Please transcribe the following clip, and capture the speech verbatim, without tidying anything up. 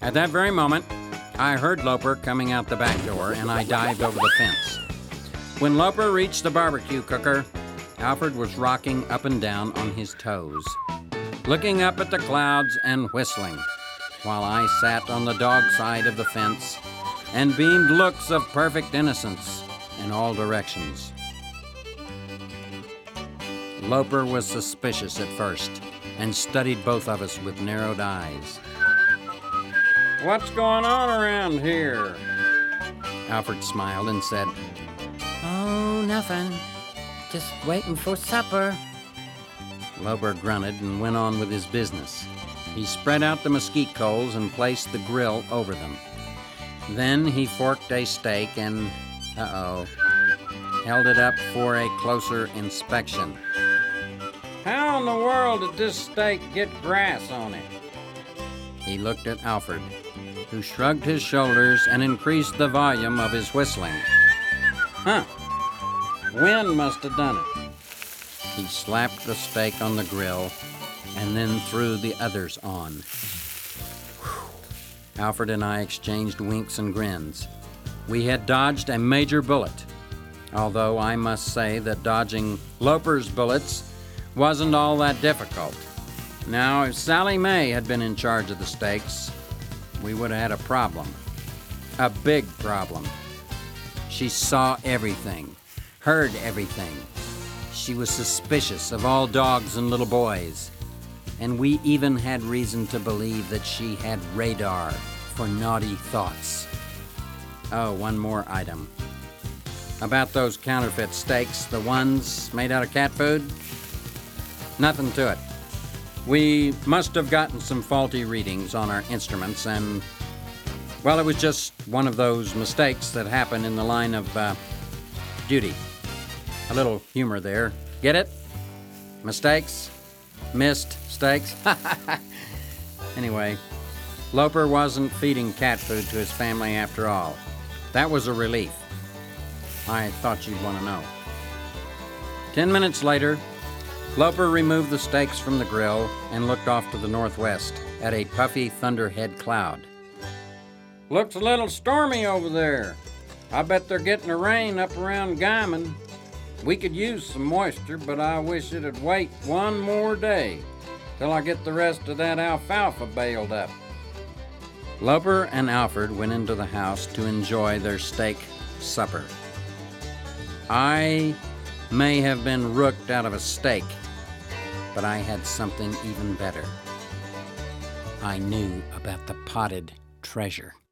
At that very moment, I heard Loper coming out the back door, and I dived over the fence. When Loper reached the barbecue cooker, Alfred was rocking up and down on his toes, looking up at the clouds and whistling, while I sat on the dog side of the fence and beamed looks of perfect innocence in all directions. Loper was suspicious at first and studied both of us with narrowed eyes. "What's going on around here?" Alfred smiled and said, "Oh, nothing. Just waiting for supper." Loper grunted and went on with his business. He spread out the mesquite coals and placed the grill over them. Then he forked a steak and, uh-oh, held it up for a closer inspection. "How in the world did this steak get grass on it?" He looked at Alfred, who shrugged his shoulders and increased the volume of his whistling. "Huh. Wind must have done it." He slapped the steak on the grill and then threw the others on. Whew. Alfred and I exchanged winks and grins. We had dodged a major bullet, although I must say that dodging Loper's bullets wasn't all that difficult. Now, if Sally Mae had been in charge of the steaks, we would have had a problem. A big problem. She saw everything, heard everything. She was suspicious of all dogs and little boys. And we even had reason to believe that she had radar for naughty thoughts. Oh, one more item. About those counterfeit steaks, the ones made out of cat food? Nothing to it. We must have gotten some faulty readings on our instruments, and, well, it was just one of those mistakes that happen in the line of uh, duty. A little humor there. Get it? Mistakes? Missed steaks? Anyway, Loper wasn't feeding cat food to his family after all. That was a relief. I thought you'd want to know. Ten minutes later, Loper removed the steaks from the grill and looked off to the northwest at a puffy thunderhead cloud. "Looks a little stormy over there. I bet they're getting a rain up around Guyman. We could use some moisture, but I wish it'd wait one more day till I get the rest of that alfalfa baled up." Loper and Alfred went into the house to enjoy their steak supper. I may have been rooked out of a steak, but I had something even better. I knew about the potted treasure.